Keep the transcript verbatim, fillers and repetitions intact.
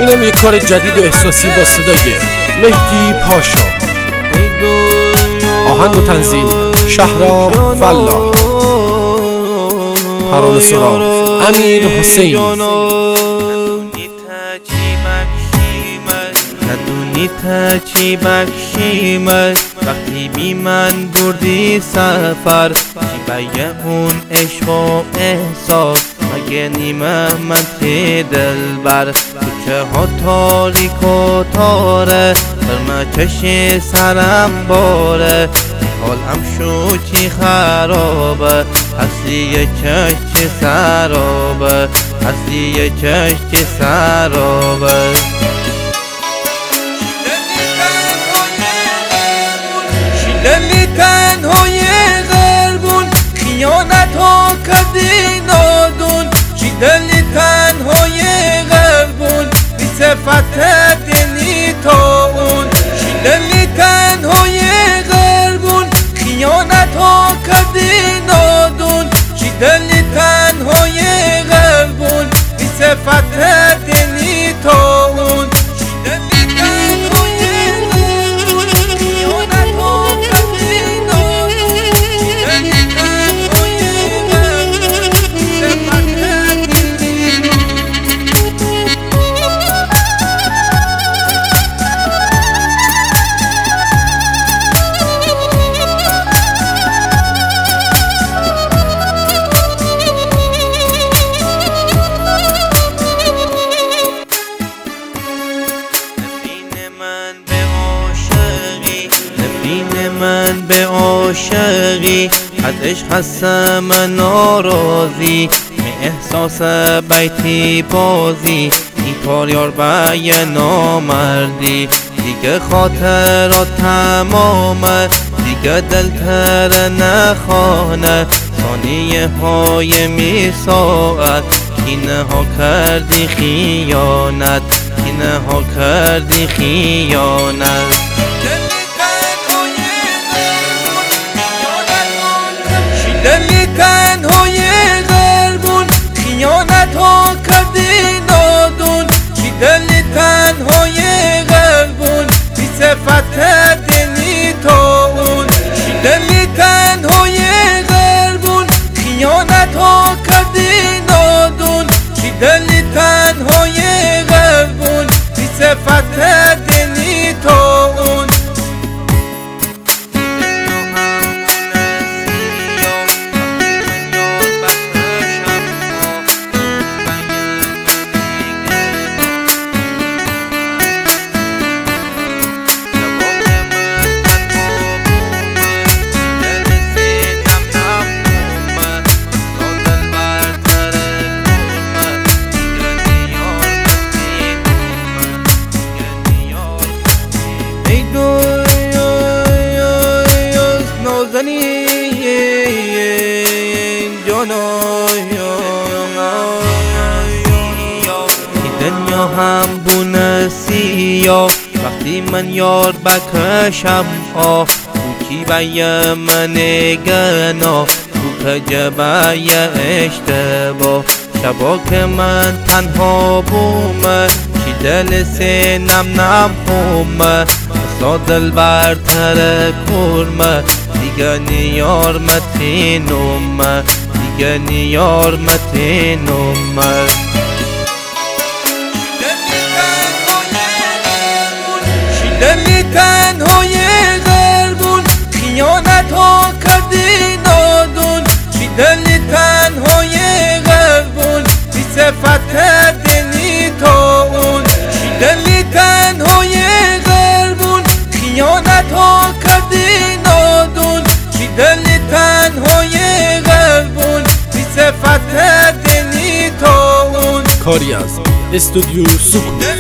اینم یک کار جدید و احساسی با صدای مهدی پاشا. آهنگ و تنظیم شهرام فلاح. ترانه سرا امیر حسین. ندونی تا چی بخشیمت وقتی بی من بردی سفر، چی بیه اون عشق و احساس مگه نیمه من تی دلبر. کوچه ها تاریک و تاره برمه چشی سرم باره، حالم شو چی خرابه هستی چش چی سرابه، هستی چش چی سرابه. دلی تنهای قلبون خیانت ها کردی نادون، چی دلی تنهای قلبون بی صفت دینی تا اون، چی دلی تنهای قلبون خیانت ها کردی نادون، چی دلی تنهای قلبون بی صفت دینی تا اون. من به عاشقی ازش هستم ناراضی، می احساس بیتی بازی این کار یار بای نامردی. دیگه خاطرات تمامه دیگه دل تر نخانه، ثانیه های می ساعت کینه ها کردی خیانت، کینه ها کردی خیانت. دلی تنهای قلبون خیانت ها کردی نادون، چی دلی تنهای قلبون بی صفت دینی تا اون، چی دلی تنهای قلبون خیانت ها کردی نادون، چی دلی تنهای قلبون بی صفت دینی تا اون. دنیا هم بونه سیاه وقتی من یار بکشم آه، کوچی بای من گنا تو کجبای اشتباه. شبا که من تنها بومه چی دل سینم نم خومه، اصلا دل برتر کرمه دیگه نیار متینومه، دیگه نیار متینومه. دلی تنهای قلبون خیانت ها کردی نادون، چی دلی تنهای قلبون بی صفت دینی تا اون، چی دلی تنهای قلبون خیانت ها کردی نادون، چی دلی تنهای قلبون بی صفت دینی تا اون. کاری از استودیو سکوت.